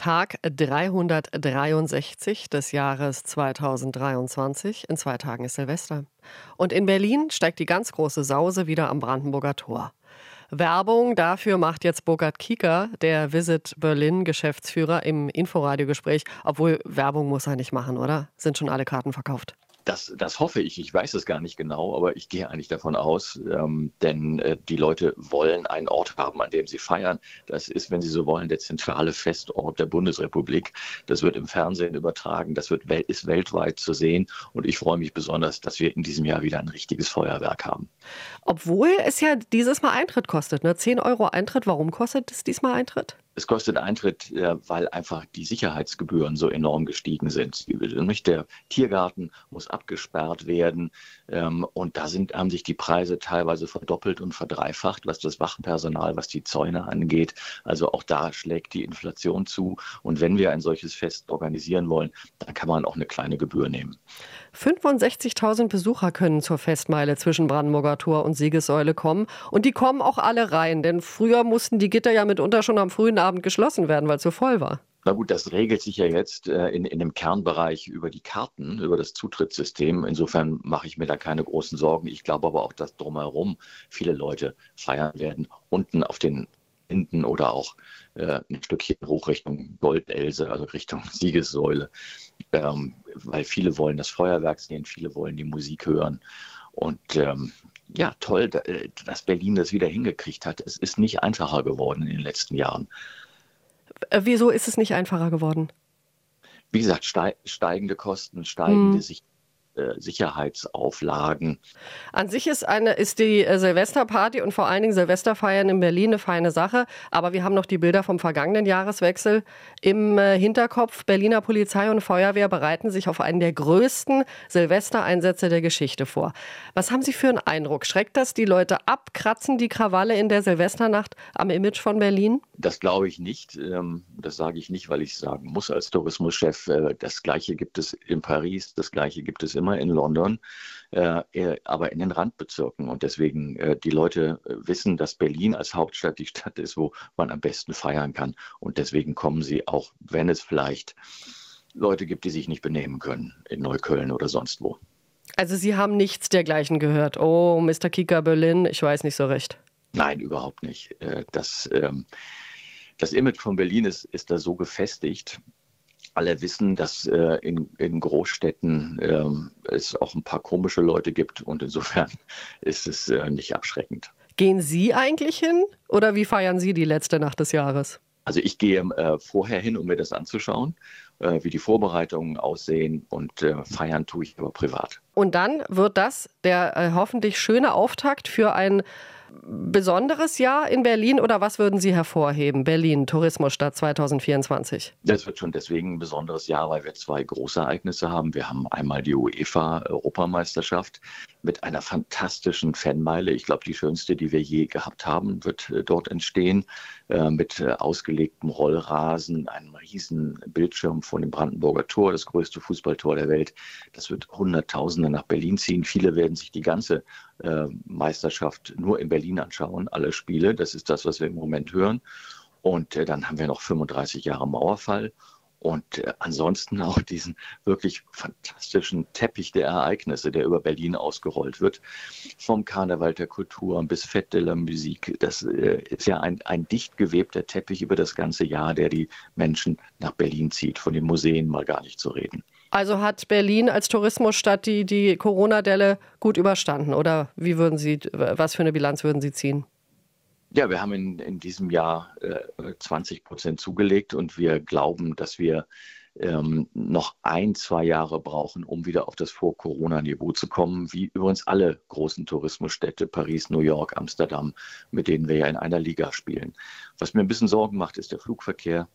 Tag 363 des Jahres 2023. In 2 Tagen ist Silvester. Und in Berlin steigt die ganz große Sause wieder am Brandenburger Tor. Werbung dafür macht jetzt Burkhard Kieker, der Visit Berlin-Geschäftsführer, im Inforadiogespräch. Obwohl, Werbung muss er nicht machen, oder? Sind schon alle Karten verkauft? Das hoffe ich. Ich weiß es gar nicht genau, aber ich gehe eigentlich davon aus, denn die Leute wollen einen Ort haben, an dem sie feiern. Das ist, wenn Sie so wollen, der zentrale Festort der Bundesrepublik. Das wird im Fernsehen übertragen, ist weltweit zu sehen. Und ich freue mich besonders, dass wir in diesem Jahr wieder ein richtiges Feuerwerk haben. Obwohl es ja dieses Mal Eintritt kostet, ne? 10 Euro Eintritt. Warum kostet es diesmal Eintritt? Es kostet Eintritt, weil einfach die Sicherheitsgebühren so enorm gestiegen sind. Der Tiergarten muss abgesperrt werden und da haben sich die Preise teilweise verdoppelt und verdreifacht, was das Wachpersonal, was die Zäune angeht. Also auch da schlägt die Inflation zu. Und wenn wir ein solches Fest organisieren wollen, dann kann man auch eine kleine Gebühr nehmen. 65.000 Besucher können zur Festmeile zwischen Brandenburger Tor und Siegessäule kommen. Und die kommen auch alle rein, denn früher mussten die Gitter ja mitunter schon am frühen Abend geschlossen werden, weil es so voll war. Na gut, das regelt sich ja jetzt in dem Kernbereich über die Karten, über das Zutrittssystem. Insofern mache ich mir da keine großen Sorgen. Ich glaube aber auch, dass drumherum viele Leute feiern werden. Unten auf den Enden oder auch ein Stückchen hoch Richtung Goldelse, also Richtung Siegessäule. Weil viele wollen das Feuerwerk sehen, viele wollen die Musik hören. Und ja, toll, dass Berlin das wieder hingekriegt hat. Es ist nicht einfacher geworden in den letzten Jahren. Wieso ist es nicht einfacher geworden? Wie gesagt, steigende Kosten, steigende Sicherheitsauflagen. An sich ist die Silvesterparty und vor allen Dingen Silvesterfeiern in Berlin eine feine Sache. Aber wir haben noch die Bilder vom vergangenen Jahreswechsel im Hinterkopf. Berliner Polizei und Feuerwehr bereiten sich auf einen der größten Silvestereinsätze der Geschichte vor. Was haben Sie für einen Eindruck? Schreckt das die Leute ab? Kratzen die Krawalle in der Silvesternacht am Image von Berlin? Das glaube ich nicht. Das sage ich nicht, weil ich sagen muss als Tourismuschef. Das Gleiche gibt es in Paris, das Gleiche gibt es immer in London, aber in den Randbezirken. Und deswegen, die Leute wissen, dass Berlin als Hauptstadt die Stadt ist, wo man am besten feiern kann. Und deswegen kommen sie, auch wenn es vielleicht Leute gibt, die sich nicht benehmen können, in Neukölln oder sonst wo. Also Sie haben nichts dergleichen gehört. Oh, Mr. Kieker Berlin, ich weiß nicht so recht. Nein, überhaupt nicht. Das Image von Berlin ist da so gefestigt. Alle wissen, dass in Großstädten es auch ein paar komische Leute gibt und insofern ist es nicht abschreckend. Gehen Sie eigentlich hin oder wie feiern Sie die letzte Nacht des Jahres? Also ich gehe vorher hin, um mir das anzuschauen, wie die Vorbereitungen aussehen und feiern tue ich aber privat. Und dann wird das der hoffentlich schöne Auftakt für ein besonderes Jahr in Berlin oder was würden Sie hervorheben? Berlin, Tourismusstadt 2024. Das wird schon deswegen ein besonderes Jahr, weil wir 2 Großereignisse haben. Wir haben einmal die UEFA-Europameisterschaft mit einer fantastischen Fanmeile. Ich glaube, die schönste, die wir je gehabt haben, wird dort entstehen. Mit ausgelegtem Rollrasen, einem riesen Bildschirm vor dem Brandenburger Tor, das größte Fußballtor der Welt. Das wird Hunderttausende nach Berlin ziehen. Viele werden sich die ganze Meisterschaft nur in Berlin anschauen, alle Spiele. Das ist das, was wir im Moment hören. Und dann haben wir noch 35 Jahre Mauerfall. Und ansonsten auch diesen wirklich fantastischen Teppich der Ereignisse, der über Berlin ausgerollt wird. Vom Karneval der Kulturen bis Fête de la Musique. Das ist ja ein dicht gewebter Teppich über das ganze Jahr, der die Menschen nach Berlin zieht. Von den Museen mal gar nicht zu reden. Also hat Berlin als Tourismusstadt die Corona-Delle gut überstanden? Oder was für eine Bilanz würden Sie ziehen? Ja, wir haben in diesem Jahr 20% zugelegt und wir glauben, dass wir noch 1-2 Jahre brauchen, um wieder auf das Vor-Corona-Niveau zu kommen, wie übrigens alle großen Tourismusstädte, Paris, New York, Amsterdam, mit denen wir ja in einer Liga spielen. Was mir ein bisschen Sorgen macht, ist der Flugverkehr.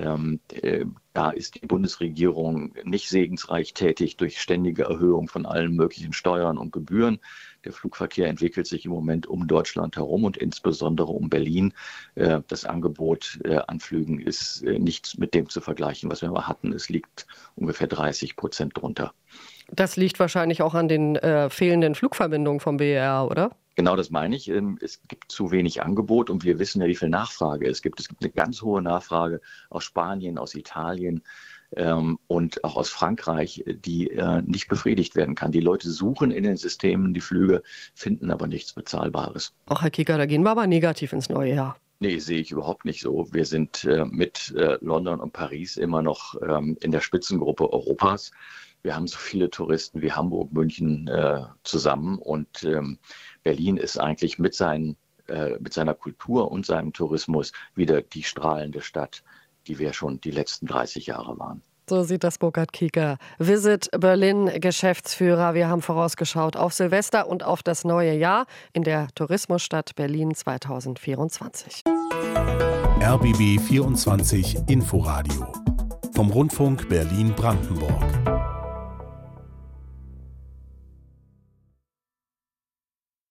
Da ist die Bundesregierung nicht segensreich tätig durch ständige Erhöhung von allen möglichen Steuern und Gebühren. Der Flugverkehr entwickelt sich im Moment um Deutschland herum und insbesondere um Berlin. Das Angebot an Flügen ist nicht mit dem zu vergleichen, was wir mal hatten. Es liegt ungefähr 30% drunter. Das liegt wahrscheinlich auch an den fehlenden Flugverbindungen vom BER, oder? Genau, das meine ich. Es gibt zu wenig Angebot und wir wissen ja, wie viel Nachfrage es gibt. Es gibt eine ganz hohe Nachfrage aus Spanien, aus Italien und auch aus Frankreich, die nicht befriedigt werden kann. Die Leute suchen in den Systemen die Flüge, finden aber nichts Bezahlbares. Ach, Herr Kieker, da gehen wir aber negativ ins neue Jahr. Nee, sehe ich überhaupt nicht so. Wir sind mit London und Paris immer noch in der Spitzengruppe Europas. Wir haben so viele Touristen wie Hamburg, München zusammen und Berlin ist eigentlich mit seiner Kultur und seinem Tourismus wieder die strahlende Stadt, die wir schon die letzten 30 Jahre waren. So sieht das Burkhard Kieker. Visit Berlin Geschäftsführer. Wir haben vorausgeschaut auf Silvester und auf das neue Jahr in der Tourismusstadt Berlin 2024. RBB 24 Inforadio vom Rundfunk Berlin-Brandenburg.